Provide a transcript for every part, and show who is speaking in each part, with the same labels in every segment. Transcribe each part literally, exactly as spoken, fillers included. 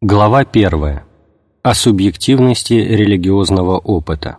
Speaker 1: Глава первая. О субъективности религиозного опыта.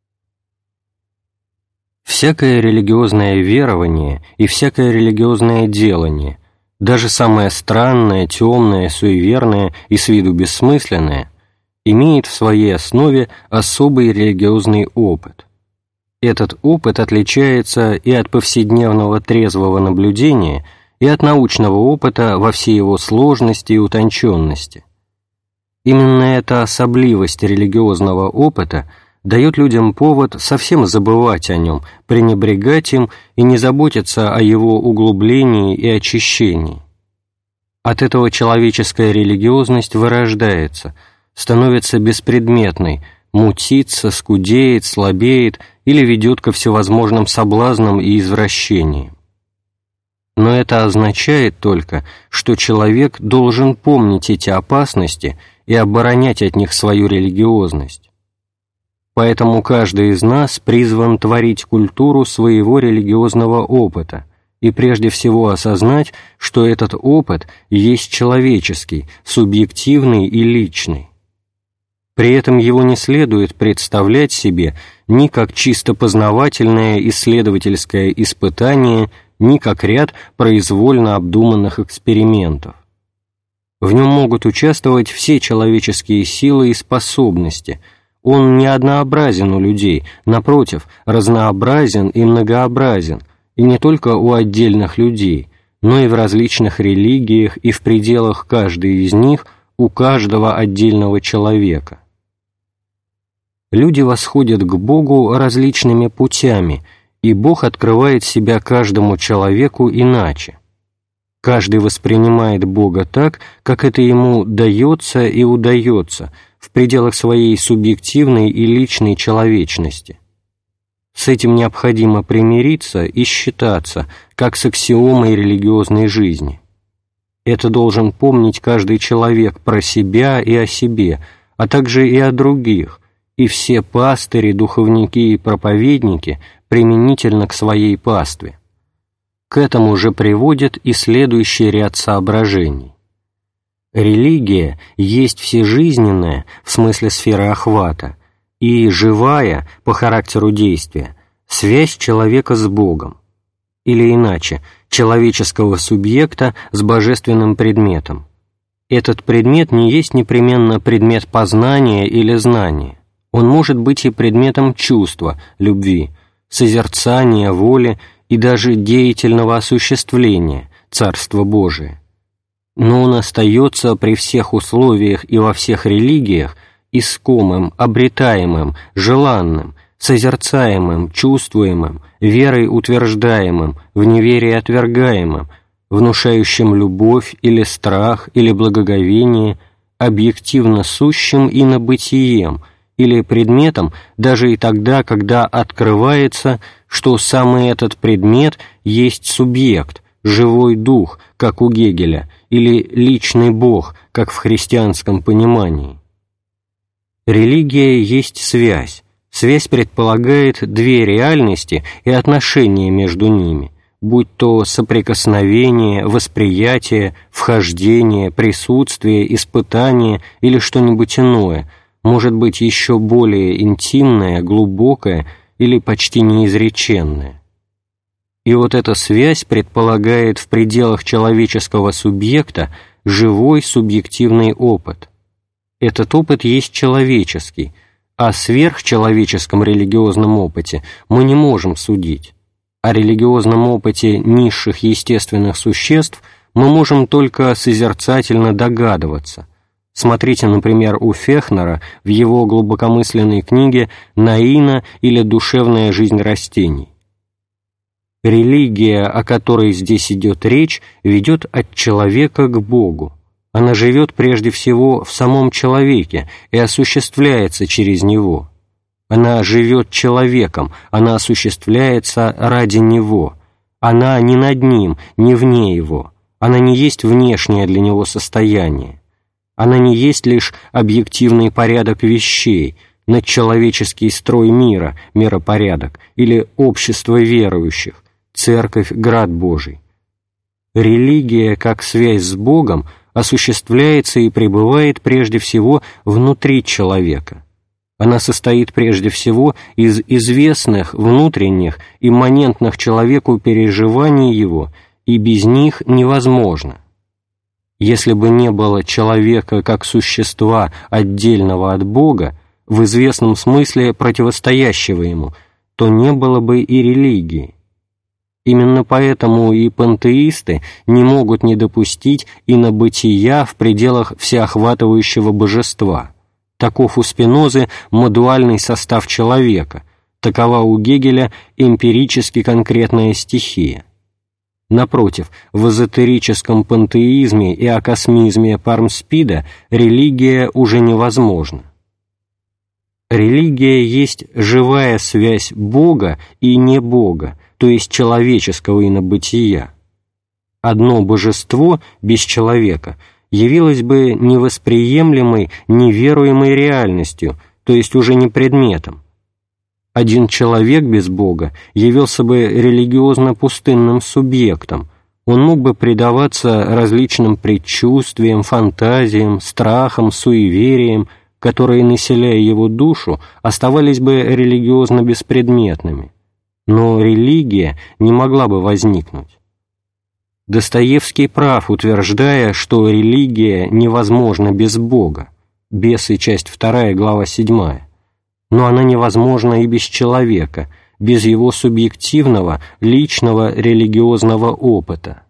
Speaker 1: Всякое религиозное верование и всякое религиозное делание, даже самое странное, темное, суеверное и с виду бессмысленное, имеет в своей основе особый религиозный опыт. Этот опыт отличается и от повседневного трезвого наблюдения, и от научного опыта во всей его сложности и утонченности. Именно эта особливость религиозного опыта дает людям повод совсем забывать о нем, пренебрегать им и не заботиться о его углублении и очищении. От этого человеческая религиозность вырождается, становится беспредметной, мутится, скудеет, слабеет или ведет ко всевозможным соблазнам и извращениям. Но это означает только, что человек должен помнить эти опасности и оборонять от них свою религиозность. Поэтому каждый из нас призван творить культуру своего религиозного опыта и прежде всего осознать, что этот опыт есть человеческий, субъективный и личный. При этом его не следует представлять себе ни как чисто познавательное исследовательское испытание, ни как ряд произвольно обдуманных экспериментов. В нем могут участвовать все человеческие силы и способности. Он не однообразен у людей, напротив, разнообразен и многообразен, и не только у отдельных людей, но и в различных религиях и в пределах каждой из них у каждого отдельного человека. Люди восходят к Богу различными путями, и Бог открывает себя каждому человеку иначе. Каждый воспринимает Бога так, как это ему дается и удается, в пределах своей субъективной и личной человечности. С этим необходимо примириться и считаться, как с аксиомой религиозной жизни. Это должен помнить каждый человек про себя и о себе, а также и о других, и все пастыри, духовники и проповедники применительно к своей пастве. К этому же приводит и следующий ряд соображений. Религия есть всежизненная, в смысле сферы охвата, и живая, по характеру действия, связь человека с Богом, или иначе, человеческого субъекта с божественным предметом. Этот предмет не есть непременно предмет познания или знания. Он может быть и предметом чувства, любви, созерцания, воли и даже деятельного осуществления Царства Божия. Но он остается при всех условиях и во всех религиях искомым, обретаемым, желанным, созерцаемым, чувствуемым, верой утверждаемым, в неверии отвергаемым, внушающим любовь или страх или благоговение, объективно сущим инобытием, или предметом даже и тогда, когда открывается, что самый этот предмет есть субъект, живой дух, как у Гегеля, или личный Бог, как в христианском понимании. Религия есть связь. Связь предполагает две реальности и отношения между ними, будь то соприкосновение, восприятие, вхождение, присутствие, испытание или что-нибудь иное, может быть еще более интимное, глубокое или почти неизреченное. И вот эта связь предполагает в пределах человеческого субъекта живой субъективный опыт. Этот опыт есть человеческий, о сверхчеловеческом религиозном опыте мы не можем судить. О религиозном опыте низших естественных существ мы можем только созерцательно догадываться. Смотрите, например, у Фехнера в его глубокомысленной книге «Наина» или «Душевная жизнь растений». Религия, о которой здесь идет речь, ведет от человека к Богу. Она живет прежде всего в самом человеке и осуществляется через него. Она живет человеком, она осуществляется ради него. Она не над ним, не вне его. Она не есть внешнее для него состояние. Она не есть лишь объективный порядок вещей, надчеловеческий строй мира, миропорядок, или общество верующих, церковь, град Божий. Религия, как связь с Богом, осуществляется и пребывает прежде всего внутри человека. Она состоит прежде всего из известных, внутренних, имманентных человеку переживаний его, и без них невозможно. Если бы не было человека как существа, отдельного от Бога, в известном смысле противостоящего ему, то не было бы и религии. Именно поэтому и пантеисты не могут не допустить инобытия в пределах всеохватывающего божества. Таков у Спинозы модуальный состав человека, такова у Гегеля эмпирически конкретная стихия. Напротив, в эзотерическом пантеизме и акосмизме Пармспида религия уже невозможна. Религия есть живая связь Бога и не Бога, то есть человеческого инобытия. Одно божество без человека явилось бы невосприемлемой, неверуемой реальностью, то есть уже не предметом. Один человек без Бога явился бы религиозно-пустынным субъектом, он мог бы предаваться различным предчувствиям, фантазиям, страхам, суевериям, которые, населяя его душу, оставались бы религиозно-беспредметными. Но религия не могла бы возникнуть. Достоевский прав, утверждая, что религия невозможна без Бога. Бесы, часть вторая, глава седьмая. Но она невозможна и без человека, без его субъективного, личного религиозного опыта.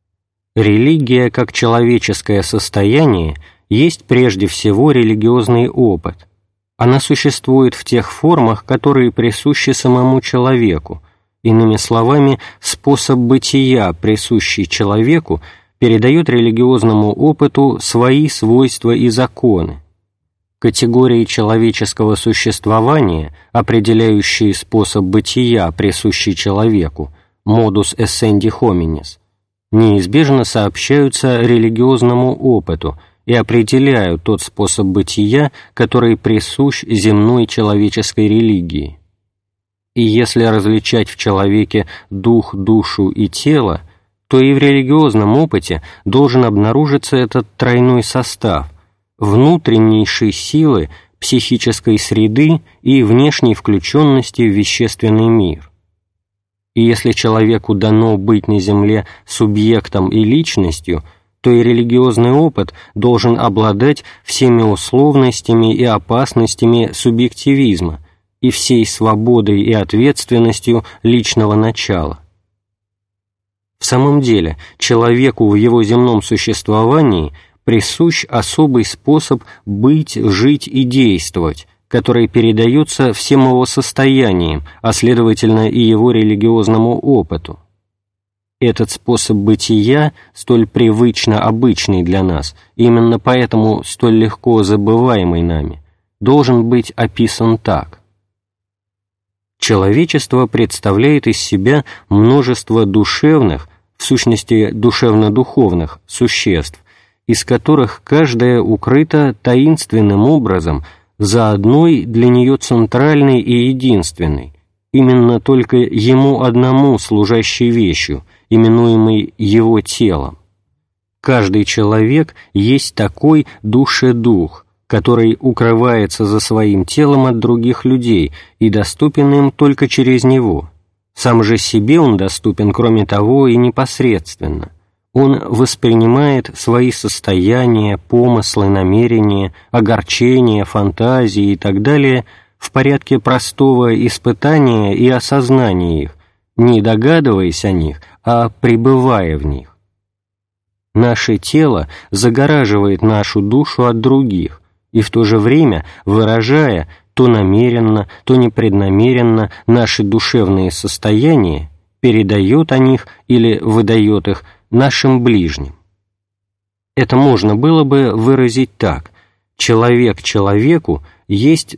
Speaker 1: Религия, как человеческое состояние, есть прежде всего религиозный опыт. Она существует в тех формах, которые присущи самому человеку. Иными словами, способ бытия, присущий человеку, передает религиозному опыту свои свойства и законы. Категории человеческого существования, определяющие способ бытия, присущий человеку, modus essendi hominis, неизбежно сообщаются религиозному опыту и определяют тот способ бытия, который присущ земной человеческой религии. И если различать в человеке дух, душу и тело, то и в религиозном опыте должен обнаружиться этот тройной состав внутреннейшей силы, психической среды и внешней включенности в вещественный мир. И если человеку дано быть на земле субъектом и личностью, то и религиозный опыт должен обладать всеми условностями и опасностями субъективизма и всей свободой и ответственностью личного начала. В самом деле, человеку в его земном существовании присущ особый способ быть, жить и действовать, который передается всем его состояниям, а следовательно и его религиозному опыту. Этот способ бытия столь привычно обычный для нас, именно поэтому столь легко забываемый нами, должен быть описан так. Человечество представляет из себя множество душевных, в сущности душевно-духовных, существ, из которых каждая укрыта таинственным образом за одной для нее центральной и единственной, именно только ему одному служащей вещью, именуемой его телом. Каждый человек есть такой душе-дух, который укрывается за своим телом от других людей и доступен им только через него. Сам же себе он доступен, кроме того, и непосредственно. Он воспринимает свои состояния, помыслы, намерения, огорчения, фантазии и так далее в порядке простого испытания и осознания их, не догадываясь о них, а пребывая в них. Наше тело загораживает нашу душу от других, и в то же время, выражая то намеренно, то непреднамеренно наши душевные состояния, передает о них или выдает их нашим ближним. Это можно было бы выразить так: человек человеку есть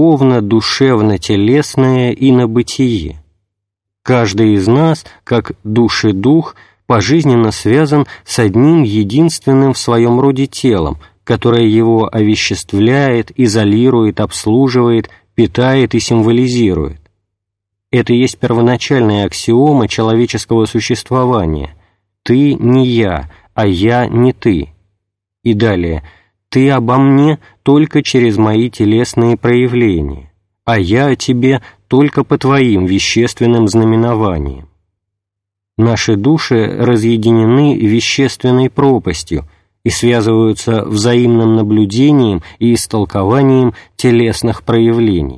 Speaker 1: духовно-душевно-телесное инобытие. Каждый из нас, как душ и дух, пожизненно связан с одним единственным в своем роде телом, которое его овеществляет, изолирует, обслуживает, питает и символизирует. Это есть первоначальная аксиома человеческого существования. Ты не я, а я не ты. И далее: «Ты обо мне только через мои телесные проявления, а я о тебе только по твоим вещественным знаменованиям». Наши души разъединены вещественной пропастью и связываются взаимным наблюдением и истолкованием телесных проявлений.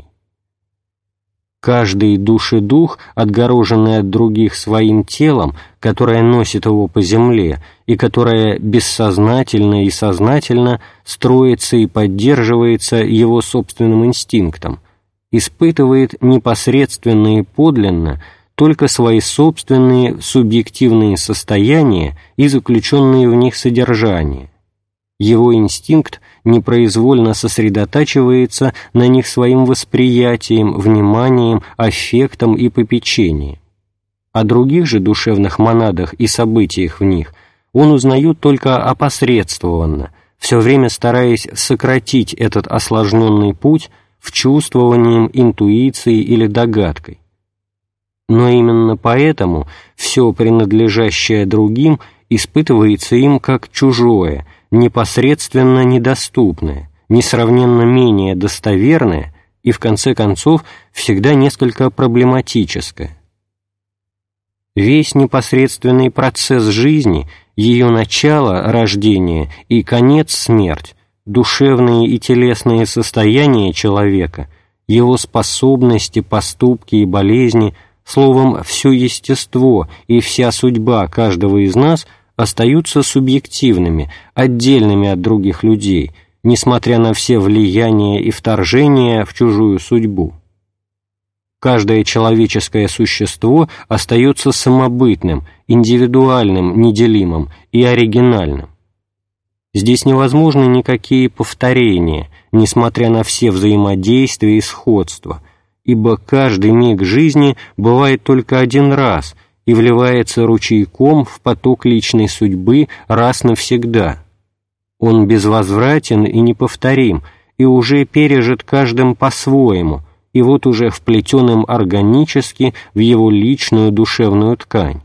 Speaker 1: Каждый душедух, отгороженный от других своим телом, которое носит его по земле и которое бессознательно и сознательно строится и поддерживается его собственным инстинктом, испытывает непосредственно и подлинно только свои собственные субъективные состояния и заключенные в них содержания. Его инстинкт непроизвольно сосредотачивается на них своим восприятием, вниманием, аффектом и попечением. О других же душевных монадах и событиях в них он узнает только опосредствованно, все время стараясь сократить этот осложненный путь вчувствованием, интуицией или догадкой. Но именно поэтому все принадлежащее другим испытывается им как чужое, непосредственно недоступное, несравненно менее достоверное и, в конце концов, всегда несколько проблематическое. Весь непосредственный процесс жизни, ее начало, рождение, и конец, смерть, душевные и телесные состояния человека, его способности, поступки и болезни, словом, все естество и вся судьба каждого из нас остаются субъективными, отдельными от других людей, несмотря на все влияния и вторжения в чужую судьбу. Каждое человеческое существо остается самобытным, индивидуальным, неделимым и оригинальным. Здесь невозможны никакие повторения, несмотря на все взаимодействия и сходства, ибо каждый миг жизни бывает только один раз и вливается ручейком в поток личной судьбы раз навсегда. Он безвозвратен и неповторим, и уже пережит каждым по-своему, и вот уже вплетен им органически в его личную душевную ткань.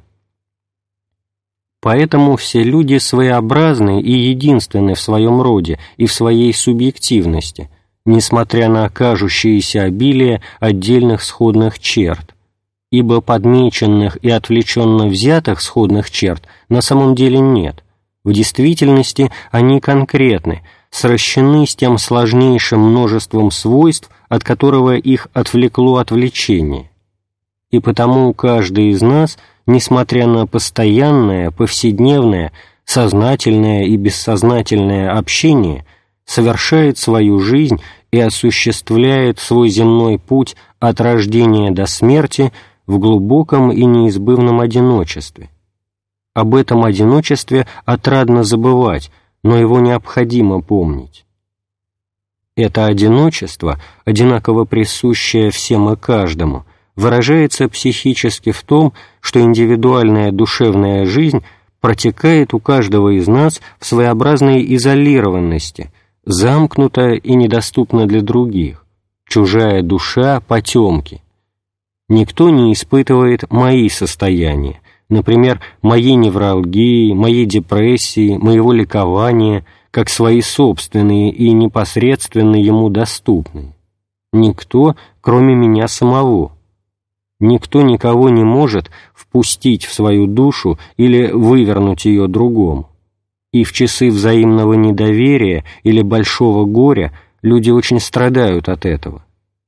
Speaker 1: Поэтому все люди своеобразны и единственны в своем роде и в своей субъективности, несмотря на кажущееся обилие отдельных сходных черт, ибо подмеченных и отвлеченно взятых сходных черт на самом деле нет. В действительности они конкретны, сращены с тем сложнейшим множеством свойств, от которого их отвлекло отвлечение. И потому каждый из нас, несмотря на постоянное, повседневное, сознательное и бессознательное общение, совершает свою жизнь и осуществляет свой земной путь от рождения до смерти в глубоком и неизбывном одиночестве. Об этом одиночестве отрадно забывать, но его необходимо помнить. Это одиночество, одинаково присущее всем и каждому, выражается психически в том, что индивидуальная душевная жизнь протекает у каждого из нас в своеобразной изолированности, замкнута и недоступна для других, чужая душа потемки. Никто не испытывает мои состояния, например, моей невралгии, моей депрессии, моего ликования, как свои собственные и непосредственно ему доступные. Никто, кроме меня самого. Никто никого не может впустить в свою душу или вывернуть ее другому. И в часы взаимного недоверия или большого горя люди очень страдают от этого.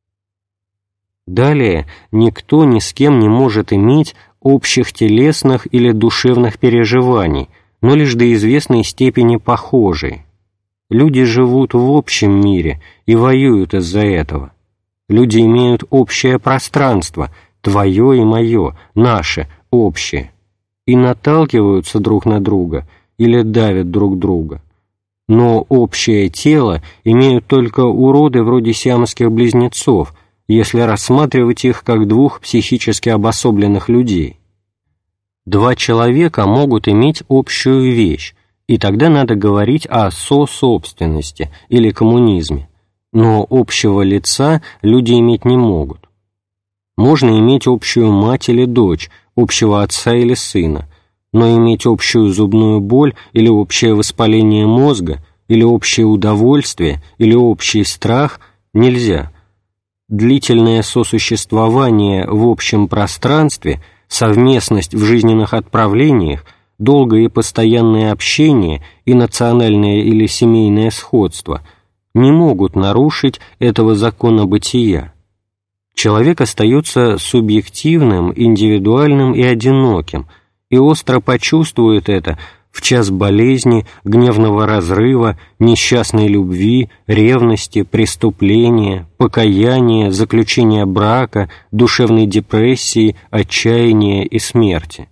Speaker 1: Далее, никто ни с кем не может иметь общих телесных или душевных переживаний, но лишь до известной степени похожие. Люди живут в общем мире и воюют из-за этого. Люди имеют общее пространство, твое и мое, наше, общее, и наталкиваются друг на друга или давят друг друга. Но общее тело имеют только уроды вроде сиамских близнецов, если рассматривать их как двух психически обособленных людей. Два человека могут иметь общую вещь, и тогда надо говорить о сособственности или коммунизме, но общего лица люди иметь не могут. Можно иметь общую мать или дочь, общего отца или сына, но иметь общую зубную боль или общее воспаление мозга, или общее удовольствие, или общий страх нельзя. Длительное сосуществование в общем пространстве, совместность в жизненных отправлениях, долгое и постоянное общение и национальное или семейное сходство не могут нарушить этого закона бытия. Человек остается субъективным, индивидуальным и одиноким, и остро почувствует это в час болезни, гневного разрыва, несчастной любви, ревности, преступления, покаяния, заключения брака, душевной депрессии, отчаяния и смерти.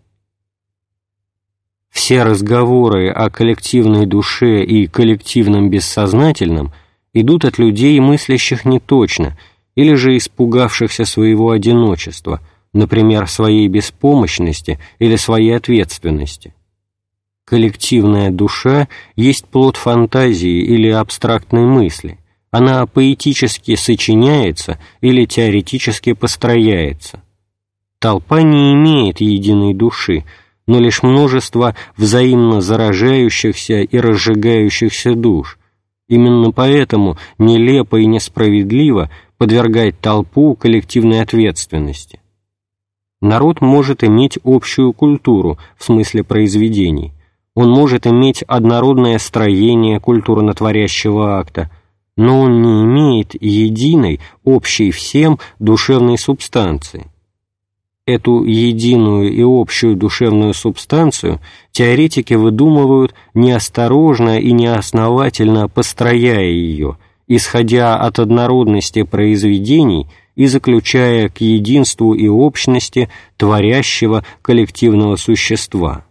Speaker 1: Все разговоры о коллективной душе и коллективном бессознательном идут от людей, мыслящих неточно, или же испугавшихся своего одиночества, например, своей беспомощности или своей ответственности. Коллективная душа есть плод фантазии или абстрактной мысли, она поэтически сочиняется или теоретически построяется. Толпа не имеет единой души, но лишь множество взаимно заражающихся и разжигающихся душ. Именно поэтому нелепо и несправедливо подвергать толпу коллективной ответственности. Народ может иметь общую культуру в смысле произведений, он может иметь однородное строение культурно-творящего акта, но он не имеет единой, общей всем душевной субстанции. Эту единую и общую душевную субстанцию теоретики выдумывают неосторожно и неосновательно построяя ее, исходя от однородности произведений и заключая к единству и общности творящего коллективного существа.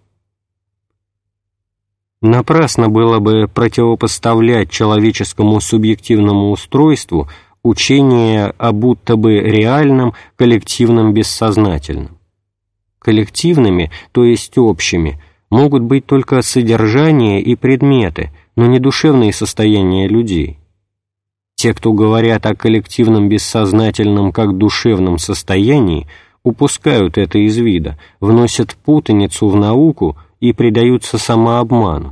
Speaker 1: Напрасно было бы противопоставлять человеческому субъективному устройству учение о будто бы реальном коллективном бессознательном. Коллективными, то есть общими, могут быть только содержание и предметы, но не душевные состояния людей. Те, кто говорят о коллективном бессознательном как душевном состоянии, упускают это из вида, вносят путаницу в науку и предаются самообману.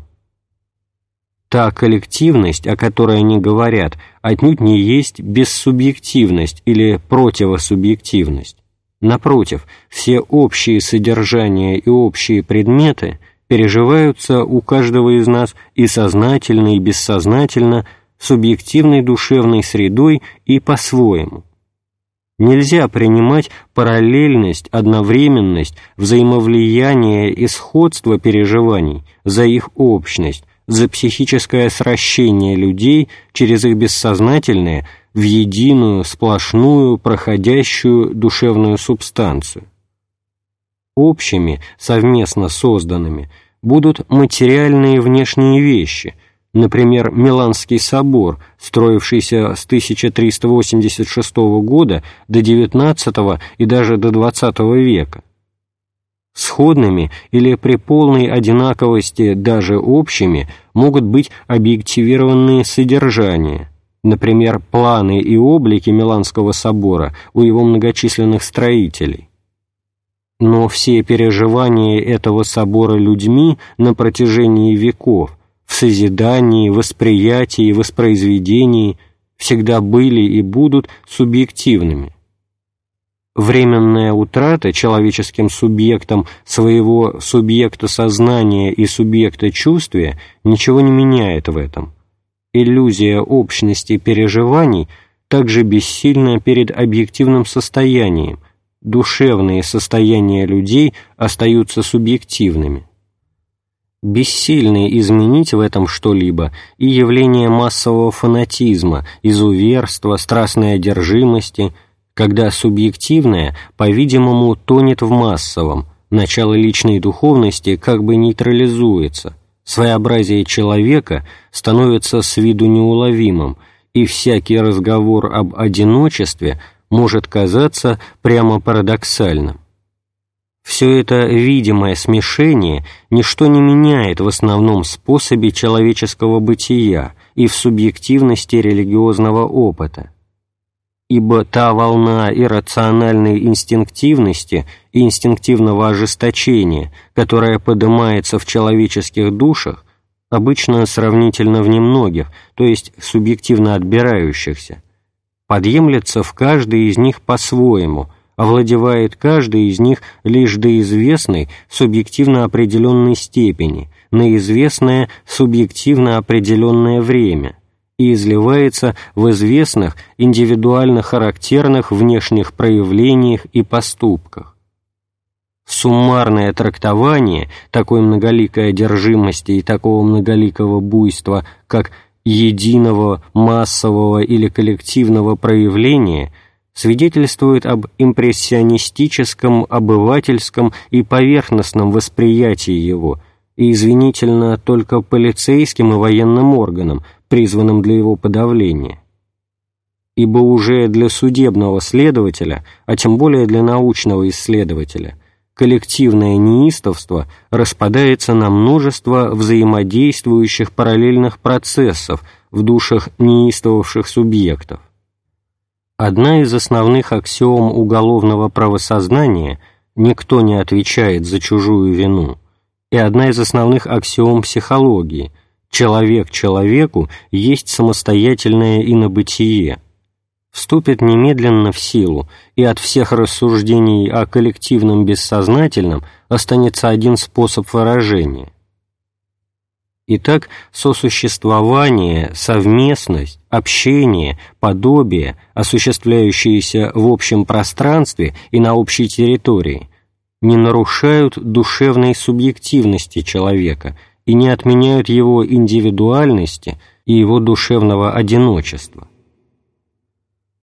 Speaker 1: Та коллективность, о которой они говорят, отнюдь не есть бессубъективность или противосубъективность. Напротив, все общие содержания и общие предметы переживаются у каждого из нас и сознательно, и бессознательно субъективной душевной средой и по-своему. Нельзя принимать параллельность, одновременность, взаимовлияние и сходство переживаний за их общность, за психическое сращение людей через их бессознательное в единую, сплошную, проходящую душевную субстанцию. Общими, совместно созданными, будут материальные внешние вещи, например, Миланский собор, строившийся с тысяча триста восемьдесят шестого года до девятнадцатого и даже до двадцатого века. Сходными или при полной одинаковости даже общими могут быть объективированные содержания, например, планы и облики Миланского собора у его многочисленных строителей. Но все переживания этого собора людьми на протяжении веков в созидании, восприятии и воспроизведении всегда были и будут субъективными. Временная утрата человеческим субъектом своего субъекта сознания и субъекта чувствия ничего не меняет в этом. Иллюзия общности переживаний также бессильна перед объективным состоянием, душевные состояния людей остаются субъективными. Бессильны изменить в этом что-либо и явление массового фанатизма, изуверства, страстной одержимости, когда субъективное, по-видимому, тонет в массовом, начало личной духовности как бы нейтрализуется, своеобразие человека становится с виду неуловимым, и всякий разговор об одиночестве может казаться прямо парадоксальным. Все это видимое смешение ничто не меняет в основном способе человеческого бытия и в субъективности религиозного опыта. ибо та волна иррациональной инстинктивности и инстинктивного ожесточения, которая поднимается в человеческих душах, обычно сравнительно в немногих, то есть субъективно отбирающихся, подъемлется в каждой из них по-своему, овладевает каждый из них лишь до известной субъективно определенной степени, на известное субъективно определенное время, и изливается в известных индивидуально характерных внешних проявлениях и поступках. Суммарное трактование такой многоликой одержимости и такого многоликого буйства, как единого, массового или коллективного проявления, свидетельствует об импрессионистическом, обывательском и поверхностном восприятии его, и извинительно только полицейским и военным органам, призванным для его подавления. Ибо уже для судебного следователя, а тем более для научного исследователя, коллективное неистовство распадается на множество взаимодействующих параллельных процессов в душах неистовавших субъектов. Одна из основных аксиом уголовного правосознания – никто не отвечает за чужую вину, и одна из основных аксиом психологии – человек человеку есть самостоятельное инобытие, вступит немедленно в силу, и от всех рассуждений о коллективном бессознательном останется один способ выражения. Итак, сосуществование, совместность, общение, подобие, осуществляющиеся в общем пространстве и на общей территории, не нарушают душевной субъективности человека и не отменяют его индивидуальности и его душевного одиночества.